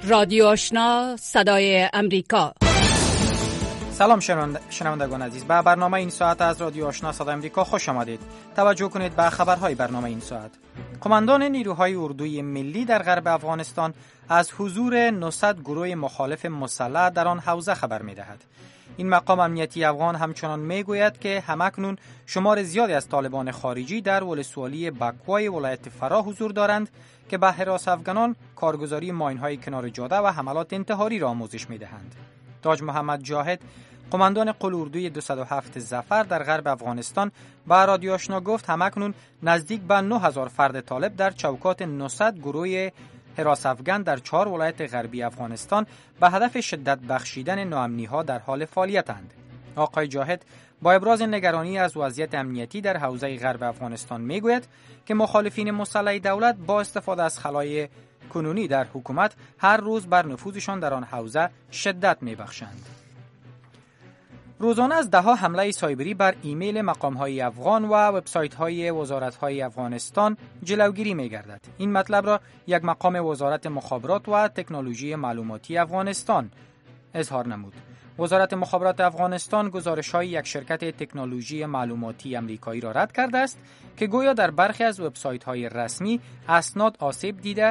رادیو آشنا صدای امریکا. سلام شنوندگان عزیز، به برنامه این ساعت از رادیو آشنا صدای امریکا خوش آمدید. توجه کنید به خبرهای برنامه این ساعت. قماندان نیروهای اردوی ملی در غرب افغانستان از حضور 900 گروه مخالف مسلح در آن حوزه خبر می‌دهد. این مقام امنیتی افغان همچنان میگوید که همکنون شمار زیادی از طالبان خارجی در ولسوالی بکوای ولایت فرا حضور دارند که به حراس افغانان کارگزاری ماین‌های کنار جاده و حملات انتحاری را آموزش می‌دهند. تاج محمد جاهد، قماندان قل اردوی 207 ظفر در غرب افغانستان، به رادیو آشنا گفت همکنون نزدیک به 9000 فرد طالب در چوکات 900 گروه حراس افغان در 4 ولایت غربی افغانستان به هدف شدت بخشیدن ناامنی‌ها در حال فعالیتند. آقای جاهد با ابراز نگرانی از وضعیت امنیتی در حوزه غرب افغانستان میگوید که مخالفین مسلح دولت با استفاده از خلای کنونی در حکومت هر روز بر نفوذشان در آن حوزه شدت میبخشند. روزانه از ده‌ها حمله سایبری بر ایمیل مقام‌های افغان و وبسایت‌های وزارت‌های افغانستان جلوگیری می‌گردد. این مطلب را یک مقام وزارت مخابرات و تکنولوژی معلوماتی افغانستان اظهار نمود. وزارت مخابرات افغانستان گزارش‌های یک شرکت تکنولوژی معلوماتی آمریکایی را رد کرده است که گویا در برخی از وبسایت‌های رسمی اسناد آسیب دیده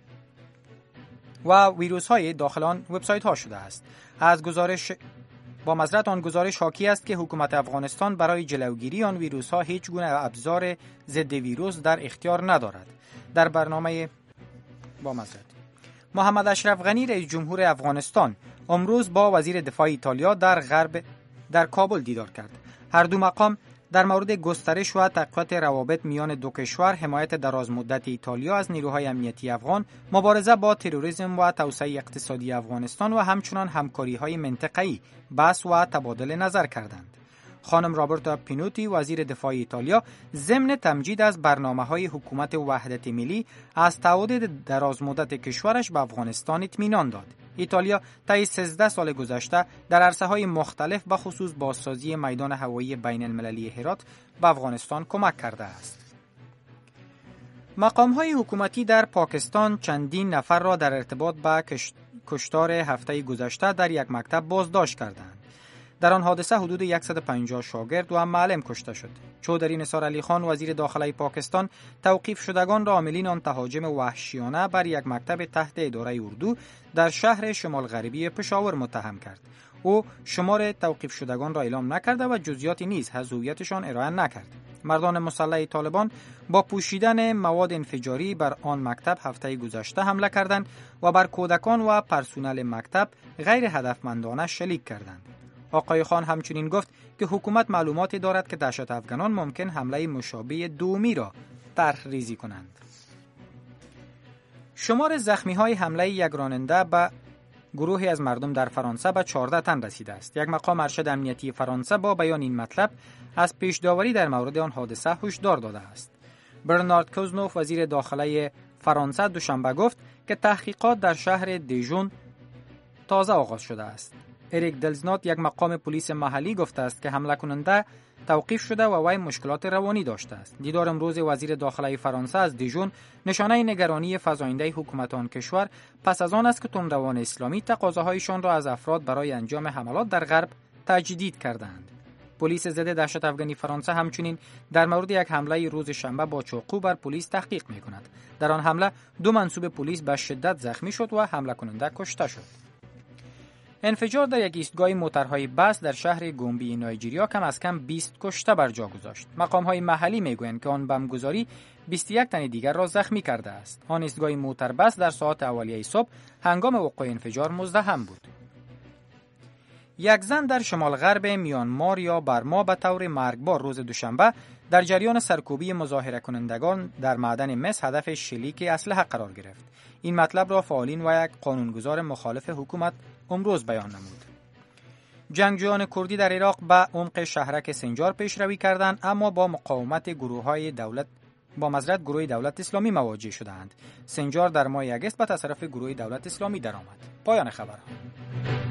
و ویروس‌های داخل آن وبسایت‌ها شده است. از گزارش با معذرت آن گزارش حاکی است که حکومت افغانستان برای جلوگیری آن ویروس‌ها هیچ گونه ابزار ضد ویروس در اختیار ندارد. در برنامه محمد اشرف غنی رئیس جمهور افغانستان امروز با وزیر دفاع ایتالیا در کابل دیدار کرد. هر دو مقام در مورد گسترش و تقویت روابط میان دو کشور، حمایت درازمدت ایتالیا از نیروهای امنیتی افغان، مبارزه با تروریسم و توسعه اقتصادی افغانستان و همچنان همکاری‌های منطقه‌ای بحث و تبادل نظر کردند. خانم رابرتا پینوتی وزیر دفاع ایتالیا ضمن تمجید از برنامه‌های حکومت وحدت ملی از تعهد درازمدت کشورش به افغانستان اطمینان داد. ایتالیا طی 13 سال گذشته در عرصه‌های مختلف به خصوص بازسازی میدان هوایی بین المللی هرات به افغانستان کمک کرده است. مقام‌های حکومتی در پاکستان چندین نفر را در ارتباط با کشتار هفته گذشته در یک مکتب بازداشت کردند. در آن حادثه حدود 150 شاگرد و معلم کشته شد. چودری نثار علی خان وزیر داخلی پاکستان توقیف شدگان را عاملین آن تهاجم وحشیانه بر یک مکتب تحت اداره اردو در شهر شمال غربی پشاور متهم کرد. او شمار توقیف شدگان را اعلام نکرده و جزئیاتی نیز از هویتشان ارائه نکرد. مردان مسلح طالبان با پوشیدن مواد انفجاری بر آن مکتب هفته گذشته حمله کردند و بر کودکان و پرسنل مکتب غیر هدفمندانه شلیک کردند. آقای خان همچنین گفت که حکومت معلوماتی دارد که دهشت افغانان ممکن حمله مشابه دومی را طرح ریزی کنند. شمار زخمی‌های حمله یک راننده به گروهی از مردم در فرانسه به 14 تن رسیده است. یک مقام ارشد امنیتی فرانسه با بیان این مطلب از پیش‌داوری در مورد آن حادثه هشدار داده است. برنارد کوزنوف وزیر داخلی فرانسه دوشنبه گفت که تحقیقات در شهر دیژون تازه آغاز شده است. اریک دلزنات یک مقام پلیس محلی گفته است که حمله کننده توقیف شده و وی مشکلات روانی داشته است. دیدار امروز وزیر داخلی فرانسه از دیژون نشانه نگرانی فزاینده حکومت آن کشور پس از آن است که تندروان اسلامی تقاضاهایشان را از افراد برای انجام حملات در غرب تجدید کردند. پلیس ضد دهشت افغانی فرانسه همچنین در مورد یک حمله روز شنبه با چاقو بر پلیس تحقیق می‌کند. در آن حمله 2 منصوب پلیس به شدت زخمی شد و حمله کننده کشته شد. انفجار در یک ایستگاه موترهای بس در شهر گومبی نایجریا کم از کم 20 کشته بر جا گذاشت. مقام‌های محلی میگویند که آن بمبگذاری 21 تن دیگر را زخمی کرده است. آن ایستگاه موتر بس در ساعات اولیه صبح هنگام وقوع انفجار مزدحم بود. یک زن در شمال غرب میانمار یا برما به طور مرگبار روز دوشنبه در جریان سرکوبی مظاهره کنندگان در معدن مس هدف شلیک اسلحه قرار گرفت. این مطلب را فعالین و یک قانونگذار مخالف حکومت امروز بیان نمود. جنگجویان کردی در عراق به عمق شهرک سنجار پیشروی کردند اما با مقاومت گروه دولت اسلامی مواجه شدند. سنجار در ماه اگست به تصرف گروه دولت اسلامی درآمد. پایان خبرها.